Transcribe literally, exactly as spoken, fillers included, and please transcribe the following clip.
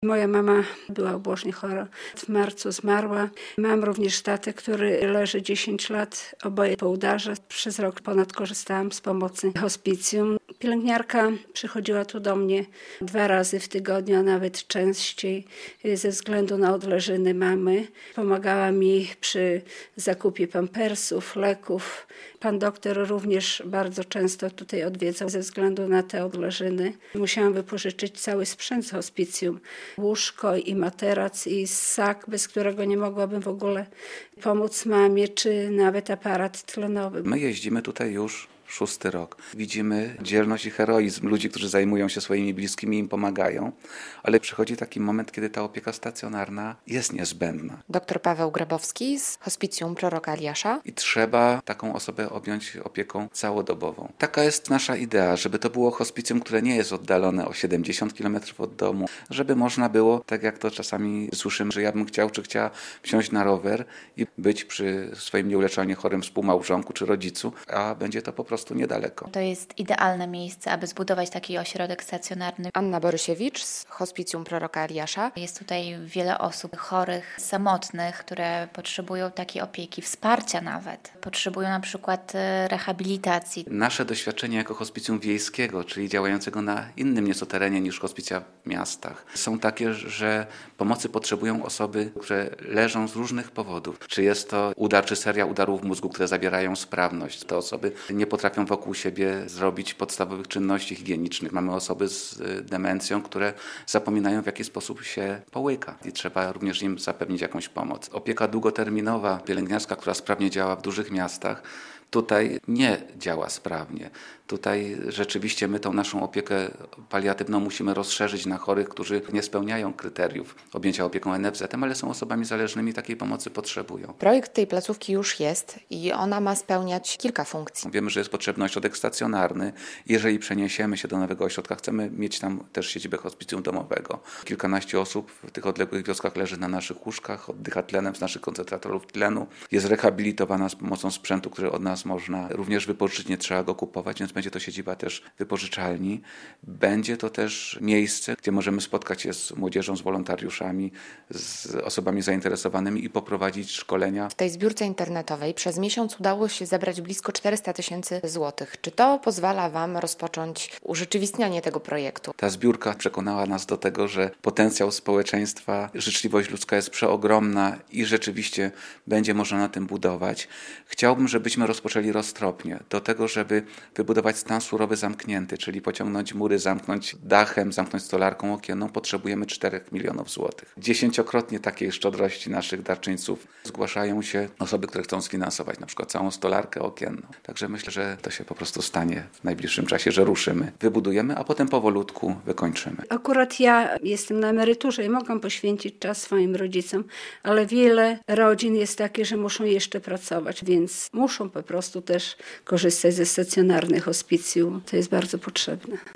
Moja mama była ubożnie chora. W marcu zmarła. Mam również tatę, który leży dziesięć lat, oboje po udarze. Przez rok ponad korzystałam z pomocy hospicjum. Pielęgniarka przychodziła tu do mnie dwa razy w tygodniu, a nawet częściej ze względu na odleżyny mamy. Pomagała mi przy zakupie pampersów, leków. Pan doktor również bardzo często tutaj odwiedzał ze względu na te odleżyny. Musiałam wypożyczyć cały sprzęt z hospicjum. Łóżko i materac i ssak, bez którego nie mogłabym w ogóle pomóc mamie, czy nawet aparat tlenowy. My jeździmy tutaj już szósty rok. Widzimy dzielność i heroizm ludzi, którzy zajmują się swoimi bliskimi i im pomagają, ale przychodzi taki moment, kiedy ta opieka stacjonarna jest niezbędna. Doktor Paweł Grabowski z Hospicjum Proroka Eliasza. I trzeba taką osobę objąć opieką całodobową. Taka jest nasza idea, żeby to było hospicjum, które nie jest oddalone o siedemdziesiąt kilometrów od domu, żeby można było, tak jak to czasami słyszymy, że ja bym chciał czy chciała wsiąść na rower i być przy swoim nieuleczalnie chorym współmałżonku czy rodzicu, a będzie to po prostu niedaleko. To jest idealne miejsce, aby zbudować taki ośrodek stacjonarny. Anna Borysiewicz z Hospicjum Proroka Eliasza. Jest tutaj wiele osób chorych, samotnych, które potrzebują takiej opieki, wsparcia nawet. Potrzebują na przykład rehabilitacji. Nasze doświadczenia jako hospicjum wiejskiego, czyli działającego na innym nieco terenie niż hospicja w miastach, są takie, że pomocy potrzebują osoby, które leżą z różnych powodów. Czy jest to udar, czy seria udarów mózgu, które zabierają sprawność. Te osoby nie potrafią wokół siebie zrobić podstawowych czynności higienicznych. Mamy osoby z demencją, które zapominają, w jaki sposób się połyka i trzeba również im zapewnić jakąś pomoc. Opieka długoterminowa, pielęgniarska, która sprawnie działa w dużych miastach, tutaj nie działa sprawnie. Tutaj rzeczywiście my tą naszą opiekę paliatywną musimy rozszerzyć na chorych, którzy nie spełniają kryteriów objęcia opieką N F Z-em, ale są osobami zależnymi, takiej pomocy potrzebują. Projekt tej placówki już jest i ona ma spełniać kilka funkcji. Wiemy, że jest potrzebny ośrodek stacjonarny. Jeżeli przeniesiemy się do nowego ośrodka, chcemy mieć tam też siedzibę hospicjum domowego. Kilkanaście osób w tych odległych wioskach leży na naszych łóżkach, oddycha tlenem z naszych koncentratorów tlenu. Jest rehabilitowana z pomocą sprzętu, który od nas można również wypożyczyć, nie trzeba go kupować, więc będzie to siedziba też wypożyczalni. Będzie to też miejsce, gdzie możemy spotkać się z młodzieżą, z wolontariuszami, z osobami zainteresowanymi i poprowadzić szkolenia. W tej zbiórce internetowej przez miesiąc udało się zebrać blisko czterysta tysięcy złotych. Czy to pozwala Wam rozpocząć urzeczywistnianie tego projektu? Ta zbiórka przekonała nas do tego, że potencjał społeczeństwa, życzliwość ludzka jest przeogromna i rzeczywiście będzie można na tym budować. Chciałbym, żebyśmy rozpoczęli roztropnie do tego, żeby wybudować stan surowy zamknięty, czyli pociągnąć mury, zamknąć dachem, zamknąć stolarką okienną, potrzebujemy czterech milionów złotych. Dziesięciokrotnie takiej szczodrości naszych darczyńców zgłaszają się osoby, które chcą sfinansować na przykład całą stolarkę okienną. Także myślę, że to się po prostu stanie w najbliższym czasie, że ruszymy, wybudujemy, a potem powolutku wykończymy. Akurat ja jestem na emeryturze i mogę poświęcić czas swoim rodzicom, ale wiele rodzin jest takie, że muszą jeszcze pracować, więc muszą po prostu też korzystać ze stacjonarnych hospicjum. To jest bardzo potrzebne.